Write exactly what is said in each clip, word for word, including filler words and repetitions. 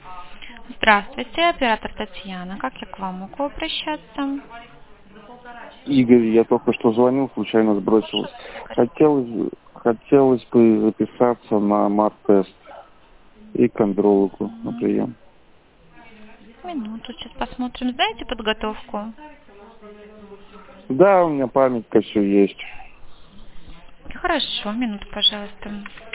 Здравствуйте, оператор Татьяна. Как я к вам могу обращаться? Игорь, я только что звонил, случайно сбросилась. Хотелось, хотелось бы записаться на мат-тест и к андрологу на прием. Минуту, сейчас посмотрим. Знаете подготовку? Да, у меня памятка, все есть. Хорошо, минуту, пожалуйста.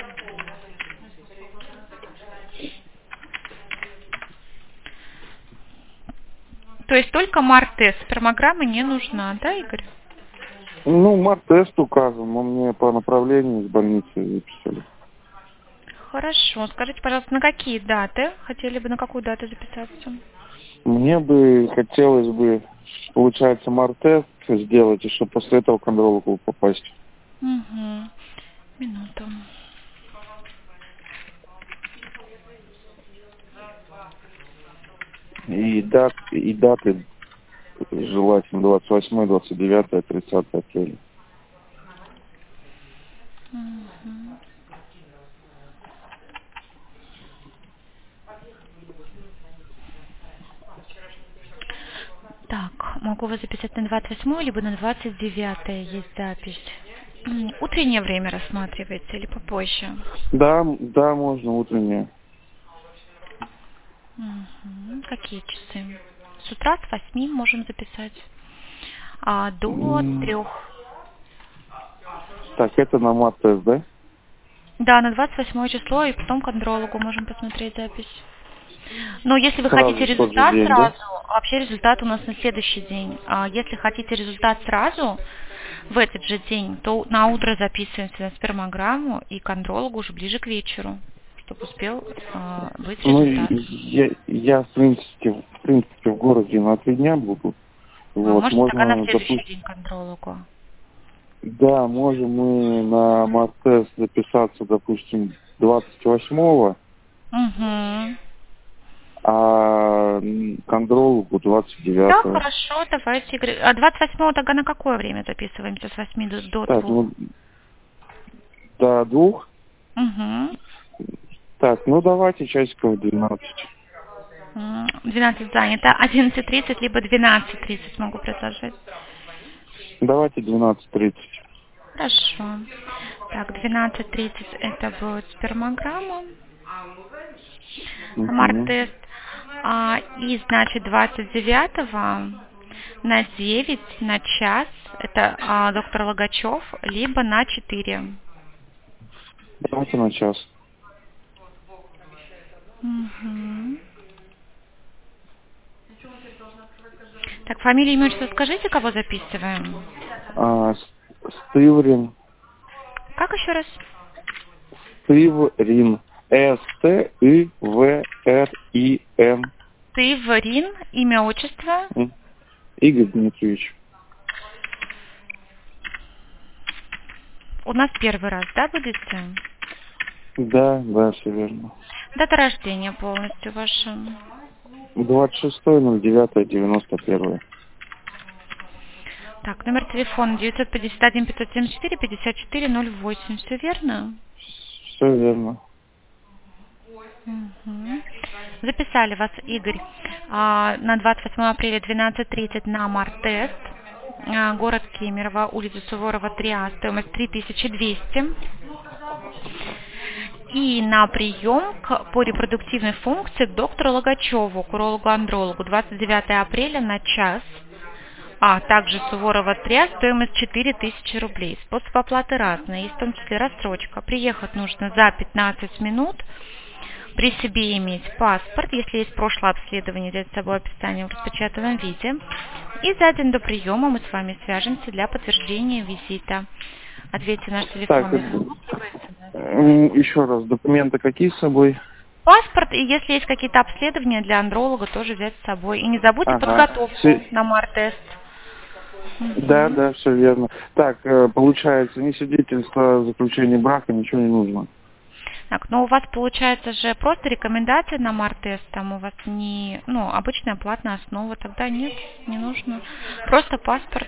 То есть только мар-тест, спермограмма не нужна, да, Игорь? Ну, мат-тест указан, но мне по направлению из больницы выписали. Хорошо. Скажите, пожалуйста, на какие даты? Хотели бы на какую дату записаться? Мне бы хотелось бы, получается, мар-тест сделать, и чтобы после этого к андрологу попасть. Угу. Минуту. И, дат, и даты желательно двадцать восьмое, двадцать девятое, тридцатое апреля. Угу. Так, могу вас записать на двадцать восьмое, либо на двадцать девятое есть запись. М, Утреннее время рассматривается или попозже? Да, да, можно утреннее. Угу. Какие часы? С утра с восьми можем записать. А до М, трех. Так, это на мат-тест, да? Да, на двадцать восьмое число, и потом к андрологу можем посмотреть запись. Но если вы Сразу хотите в тот же результат день, да? сразу, вообще результат у нас на следующий день. А если хотите результат сразу, в этот же день, то на утро записываемся на спермограмму и к андрологу уже ближе к вечеру, чтобы успел э, быть Ну, результат. я, я в принципе, в принципе, в городе на три дня буду. А Вот, можете тогда на можно, следующий допустим, день к андрологу? да, можем мы на мат-тест записаться, допустим, двадцать восьмого, Угу. а к андрологу двадцать Да, девятого. хорошо, давайте. Игорь. А двадцать восьмого тогда на какое время записываемся? С восьми до, до Так, двух? ну, до двух. Угу. Так, ну давайте часиков двенадцать. двенадцать занято. одиннадцать тридцать, либо двенадцать тридцать могу предложить. Давайте двенадцать тридцать. Хорошо. Так, двенадцать тридцать это будет спермограмма, Угу. мар-тест. А, и, значит, двадцать девятого на девять, на час, это а, доктор Логачев, либо на четыре. Давайте на час. Угу. Так, фамилию, имя, отчество скажите, кого записываем? А, С- Стыврин. Как еще раз? Стыврин. С Т И В Р И Н. Тыврин, имя, отчество. М. Игорь Дмитриевич. У нас первый раз, да, будете? Да, да, все верно. Дата рождения полностью ваша. двадцать шестое ноль девятое девяносто первое. Так, номер телефона девятьсот пятьдесят один пятьсот семьдесят четыре пятьдесят четыре ноль восемь. Все верно? Все верно. Мгм. Записали вас, Игорь, а, на двадцать восьмое апреля двенадцать тридцать на мар-тест. А, Город Кемерово, улица Суворова, три А, стоимость три тысячи двести. И на прием к, по репродуктивной функции к доктору Логачеву, к урологу-андрологу, двадцать девятое апреля на час. А также Суворова три А, стоимость четыре тысячи рублей. Способ оплаты разный, есть в том числе рассрочка. Приехать нужно за пятнадцать минут. При себе иметь паспорт, если есть прошлое обследование, взять с собой описание в распечатанном виде. И за день до приема мы с вами свяжемся для подтверждения визита. Ответьте наш Так, телефонный э, звонок, либо смс. м, еще раз, документы какие с собой? Паспорт, и если есть какие-то обследования для андролога, тоже взять с собой. И не забудьте Ага. подготовку Все- на мар-тест. Да, Мгм. да, все верно. Так, э, получается, ни свидетельства о заключении брака, ничего не нужно. Так, но у вас получается же просто рекомендация на мар-тест, там у вас не, ну, обычная платная основа, тогда нет, не нужно. Просто паспорт.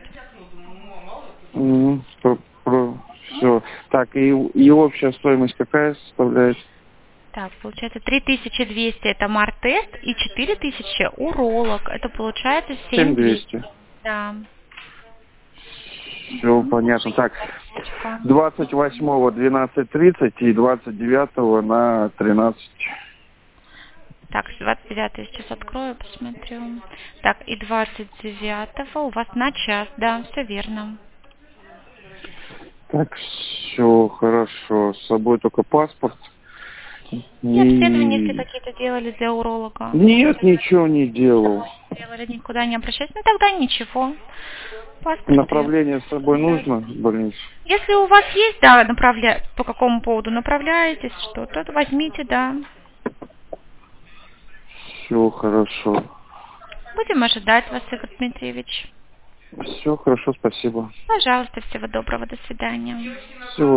Все. Так, и, и общая стоимость какая составляет? Так, получается три тысячи двести это март-тест и четыре тысячи уролог. Это получается семь семь двести. двести. Да. Все понятно. Так, двадцать восьмого двенадцать тридцать и двадцать девятого на тринадцать. Так, двадцать девятого сейчас открою, посмотрю. Так, и двадцать девятого у вас на час, да, все верно. Так, все хорошо. С собой только паспорт. И обследования, если какие-то делали для уролога? Нет, ничего не делал. Делали, никуда не обращались? Ну тогда ничего. Паспорт. Направление с собой нужно в больницу? Если у вас есть, да, направля... по какому поводу направляетесь, что-то, то возьмите, да. Все хорошо. Будем ожидать вас, Игорь Дмитриевич. Все хорошо, спасибо. Пожалуйста, всего доброго, до свидания. Всего